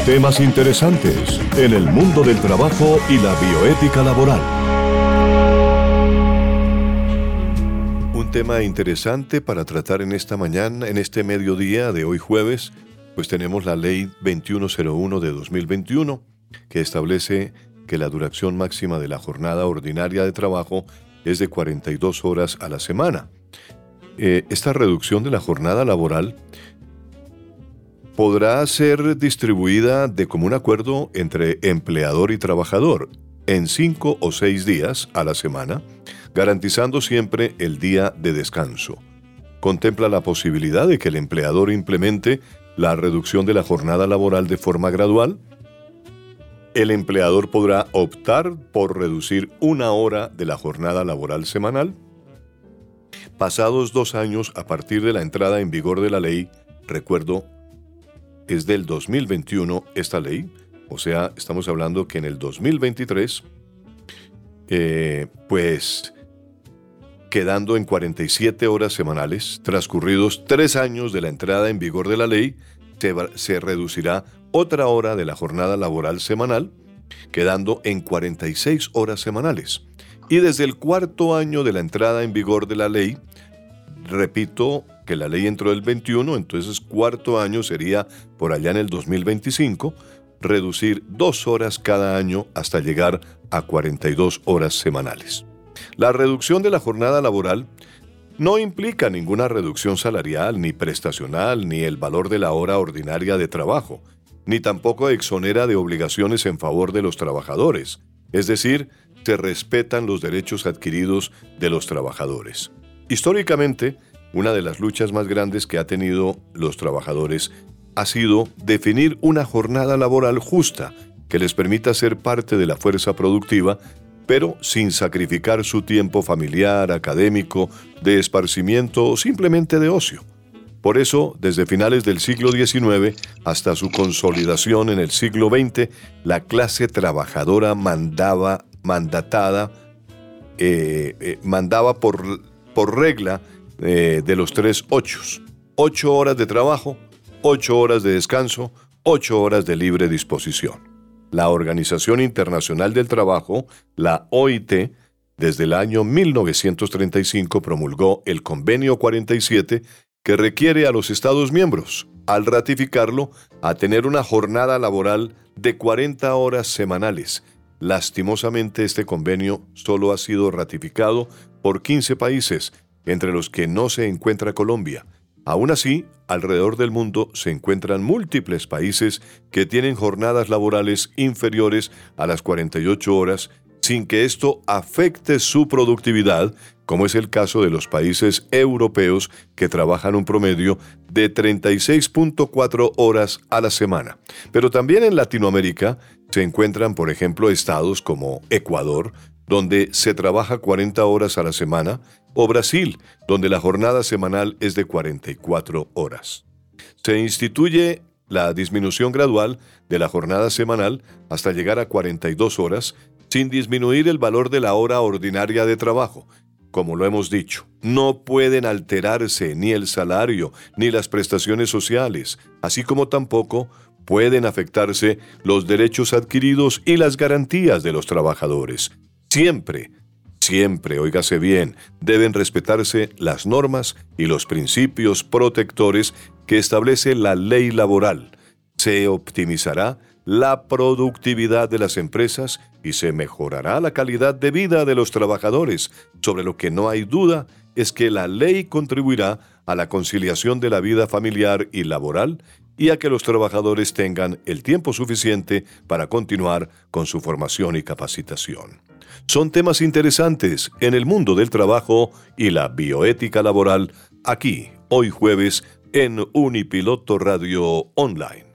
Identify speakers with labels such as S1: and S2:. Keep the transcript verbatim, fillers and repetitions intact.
S1: Temas interesantes en el mundo del trabajo y la bioética laboral. Un tema interesante para tratar en esta mañana, en este mediodía de hoy jueves, pues tenemos la Ley veintiuno cero uno de dos mil veintiuno, que establece que la duración máxima de la jornada ordinaria de trabajo es de cuarenta y dos horas a la semana. Eh, esta reducción de la jornada laboral podrá ser distribuida de común acuerdo entre empleador y trabajador en cinco o seis días a la semana, garantizando siempre el día de descanso. Contempla la posibilidad de que el empleador implemente la reducción de la jornada laboral de forma gradual. El empleador podrá optar por reducir una hora de la jornada laboral semanal. Pasados dos años a partir de la entrada en vigor de la ley, recuerdo, es del dos mil veintiuno esta ley, o sea, estamos hablando que en el dos mil veintitrés, eh, pues quedando en cuarenta y siete horas semanales, transcurridos tres años de la entrada en vigor de la ley, se, se reducirá otra hora de la jornada laboral semanal, quedando en cuarenta y seis horas semanales. Y desde el cuarto año de la entrada en vigor de la ley, repito que la ley entró el veintiuno, entonces cuarto año sería por allá en el dos mil veinticinco, reducir dos horas cada año hasta llegar a cuarenta y dos horas semanales. La reducción de la jornada laboral no implica ninguna reducción salarial, ni prestacional, ni el valor de la hora ordinaria de trabajo, ni tampoco exonera de obligaciones en favor de los trabajadores, es decir, se respetan los derechos adquiridos de los trabajadores. Históricamente, una de las luchas más grandes que ha tenido los trabajadores ha sido definir una jornada laboral justa que les permita ser parte de la fuerza productiva, pero sin sacrificar su tiempo familiar, académico, de esparcimiento o simplemente de ocio. Por eso, desde finales del siglo diecinueve hasta su consolidación en el siglo veinte, la clase trabajadora mandaba, mandatada, eh, eh, mandaba por, por regla eh, de los tres ochos. Ocho horas de trabajo, ocho horas de descanso, ocho horas de libre disposición. La Organización Internacional del Trabajo, la O I T, desde el año mil novecientos treinta y cinco promulgó el Convenio cuarenta y siete, que requiere a los Estados miembros, al ratificarlo, a tener una jornada laboral de cuarenta horas semanales. Lastimosamente, este convenio solo ha sido ratificado por quince países, entre los que no se encuentra Colombia. Aún así, alrededor del mundo se encuentran múltiples países que tienen jornadas laborales inferiores a las cuarenta y ocho horas, sin que esto afecte su productividad, como es el caso de los países europeos que trabajan un promedio de treinta y seis punto cuatro horas a la semana. Pero también en Latinoamérica se encuentran, por ejemplo, estados como Ecuador, donde se trabaja cuarenta horas a la semana, o Brasil, donde la jornada semanal es de cuarenta y cuatro horas. Se instituye la disminución gradual de la jornada semanal hasta llegar a cuarenta y dos horas, sin disminuir el valor de la hora ordinaria de trabajo. Como lo hemos dicho, no pueden alterarse ni el salario ni las prestaciones sociales, así como tampoco pueden afectarse los derechos adquiridos y las garantías de los trabajadores. Siempre, siempre, óigase bien, deben respetarse las normas y los principios protectores que establece la ley laboral. Se optimizará la productividad de las empresas y se mejorará la calidad de vida de los trabajadores. Sobre lo que no hay duda es que la ley contribuirá a la conciliación de la vida familiar y laboral y a que los trabajadores tengan el tiempo suficiente para continuar con su formación y capacitación. Son temas interesantes en el mundo del trabajo y la bioética laboral, aquí, hoy jueves, en Unipiloto Radio Online.